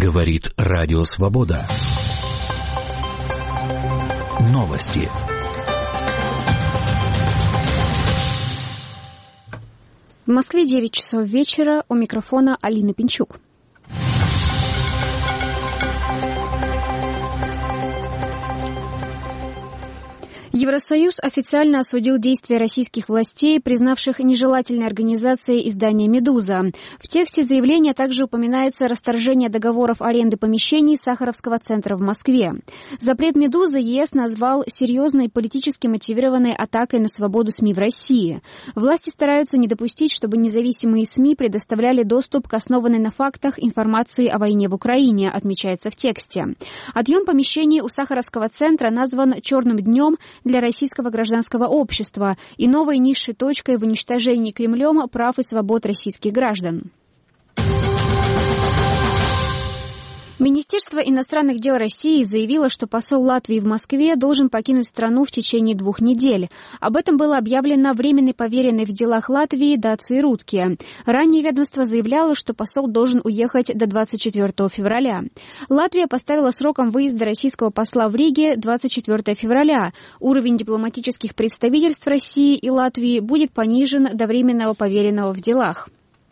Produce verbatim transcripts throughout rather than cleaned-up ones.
Говорит Радио Свобода. Новости. В Москве девять часов вечера. У микрофона Алина Пинчук. Евросоюз официально осудил действия российских властей, признавших нежелательной организацией издания «Медуза». В тексте заявления также упоминается расторжение договоров аренды помещений Сахаровского центра в Москве. Запрет «Медузы» ЕС назвал серьезной политически мотивированной атакой на свободу СМИ в России. Власти стараются не допустить, чтобы независимые СМИ предоставляли доступ к основанной на фактах информации о войне в Украине, отмечается в тексте. Отъем помещений у Сахаровского центра назван «черным днем» для российского гражданского общества и новой низшей точкой в уничтожении Кремлем прав и свобод российских граждан. Министерство иностранных дел России заявило, что посол Латвии в Москве должен покинуть страну в течение двух недель. Об этом было объявлено временной поверенной в делах Латвии Дации Рутке. Ранее ведомство заявляло, что посол должен уехать до двадцать четвёртого февраля. Латвия поставила сроком выезда российского посла в Риге двадцать четвёртого февраля. Уровень дипломатических представительств России и Латвии будет понижен до временного поверенного в делах.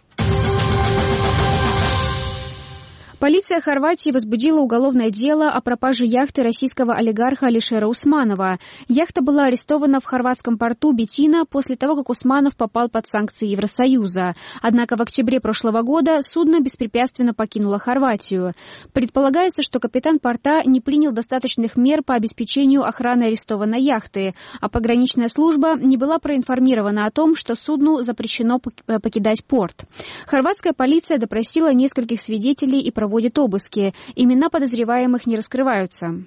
Полиция Хорватии возбудила уголовное дело о пропаже яхты российского олигарха Алишера Усманова. Яхта была арестована в хорватском порту Бетина после того, как Усманов попал под санкции Евросоюза. Однако в октябре прошлого года судно беспрепятственно покинуло Хорватию. Предполагается, что капитан порта не принял достаточных мер по обеспечению охраны арестованной яхты, а пограничная служба не была проинформирована о том, что судну запрещено покидать порт. Хорватская полиция допросила нескольких свидетелей и проводит обыски. Имена подозреваемых не раскрываются.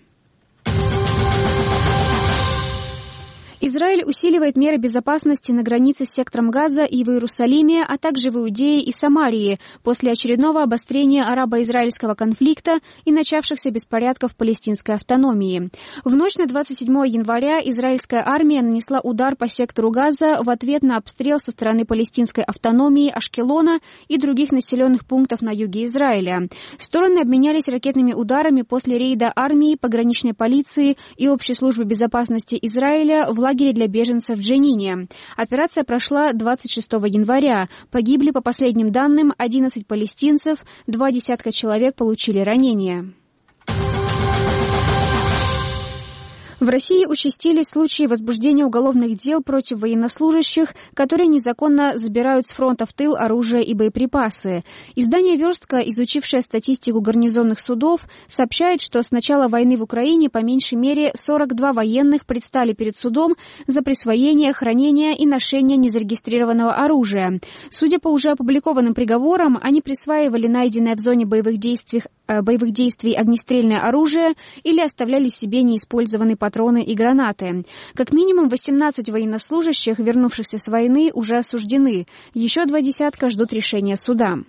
Израиль усиливает меры безопасности на границе с сектором Газа и в Иерусалиме, а также в Иудее и Самарии после очередного обострения арабо-израильского конфликта и начавшихся беспорядков в палестинской автономии. В ночь на двадцать седьмого января израильская армия нанесла удар по сектору Газа в ответ на обстрел со стороны палестинской автономии Ашкелона и других населенных пунктов на юге Израиля. Стороны обменялись ракетными ударами после рейда армии, пограничной полиции и общей службы безопасности Израиля в лагере для беженцев в Дженине. Операция прошла двадцать шестого января. Погибли, по последним данным, одиннадцать палестинцев, два десятка человек получили ранения. В России участились случаи возбуждения уголовных дел против военнослужащих, которые незаконно забирают с фронта в тыл оружие и боеприпасы. Издание «Верстка», изучившее статистику гарнизонных судов, сообщает, что с начала войны в Украине по меньшей мере сорок два военных предстали перед судом за присвоение, хранение и ношение незарегистрированного оружия. Судя по уже опубликованным приговорам, они присваивали найденное в зоне боевых действий, э, боевых действий огнестрельное оружие или оставляли себе неиспользованный патроны и гранаты. Как минимум восемнадцать военнослужащих, вернувшихся с войны, уже осуждены. Еще два десятка ждут решения суда.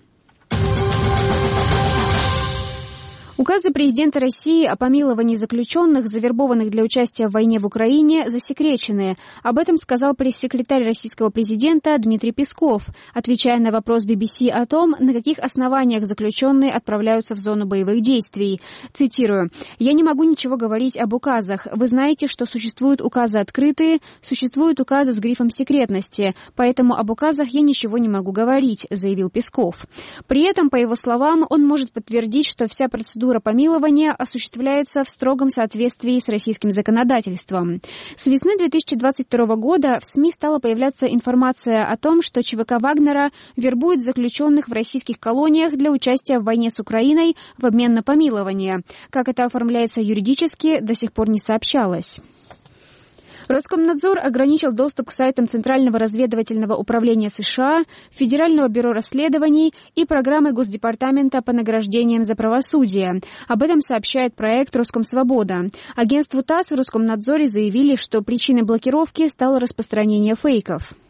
Указы президента России о помиловании заключенных, завербованных для участия в войне в Украине, засекречены. Об этом сказал пресс-секретарь российского президента Дмитрий Песков, отвечая на вопрос би би си о том, на каких основаниях заключенные отправляются в зону боевых действий. Цитирую: «Я не могу ничего говорить об указах. Вы знаете, что существуют указы открытые, существуют указы с грифом секретности, поэтому об указах я ничего не могу говорить», заявил Песков. При этом, по его словам, он может подтвердить, что вся процедура помилования осуществляется в строгом соответствии с российским законодательством. С весны две тысячи двадцать второго года в СМИ стала появляться информация о том, что ЧВК Вагнера вербует заключенных в российских колониях для участия в войне с Украиной в обмен на помилование. Как это оформляется юридически, до сих пор не сообщалось. Роскомнадзор ограничил доступ к сайтам Центрального разведывательного управления США, Федерального бюро расследований и программы Госдепартамента по награждениям за правосудие. Об этом сообщает проект «Роскомсвобода». Агентству ТАСС в Роскомнадзоре заявили, что причиной блокировки стало распространение фейков.